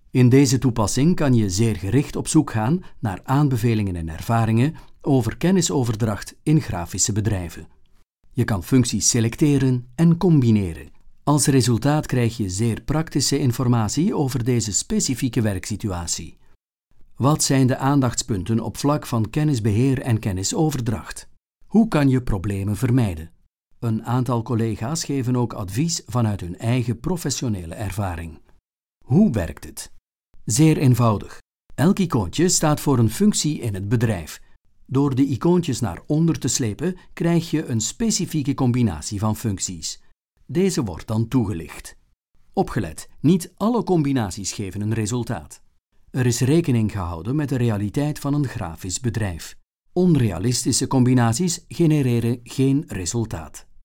In deze toepassing kan je zeer gericht op zoek gaan naar aanbevelingen en ervaringen over kennisoverdracht in grafische bedrijven. Je kan functies selecteren en combineren. Als resultaat krijg je zeer praktische informatie over deze specifieke werksituatie. Wat zijn de aandachtspunten op vlak van kennisbeheer en kennisoverdracht? Hoe kan je problemen vermijden? Een aantal collega's geven ook advies vanuit hun eigen professionele ervaring. Hoe werkt het? Zeer eenvoudig. Elk icoontje staat voor een functie in het bedrijf. Door de icoontjes naar onder te slepen, krijg je een specifieke combinatie van functies. Deze wordt dan toegelicht. Opgelet, niet alle combinaties geven een resultaat. Er is rekening gehouden met de realiteit van een grafisch bedrijf. Onrealistische combinaties genereren geen resultaat.